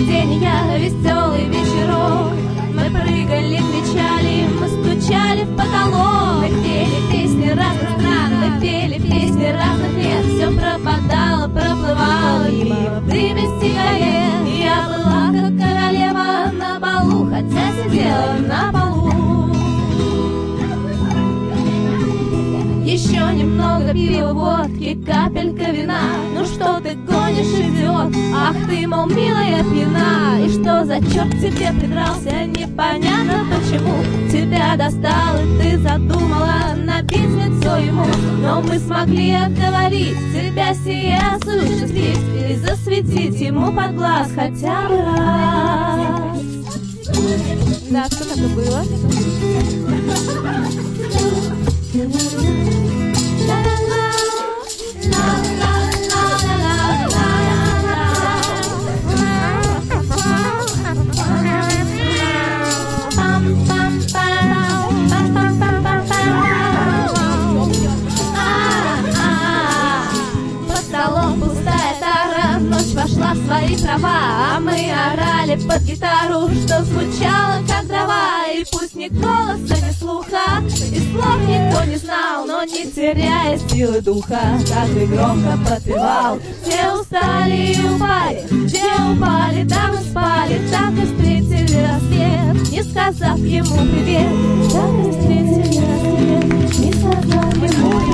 привидения, веселый вечерок. Мы прыгали, кричали, мы стучали в потолок. Мы пели песни разных стран, мы пели песни разных лет. Все пропадало, проплывало мимо время сигарет. Я была как королева на балу, хотя сидела на полу. Еще немного пива, водки, капелька вина. Ну что ты гонишь, идиот? Ах ты, мол, милая пьяна. И что за черт тебе придрался? Непонятно почему тебя достал, и ты задумала набить лицо ему. Но мы смогли отговорить тебя сия осуществить и засветить ему под глаз хотя бы раз. Да, что так и было? Вошла в свои права, а мы орали под гитару, что звучало как дрова. И пусть ни голоса, ни слуха, и слов никто не знал, но не теряя силы духа, так и громко подпевал. Все устали и упали, все упали, там и спали, так и встретили рассвет, не сказав ему привет. Так и встретили рассвет, не сказав ему привет.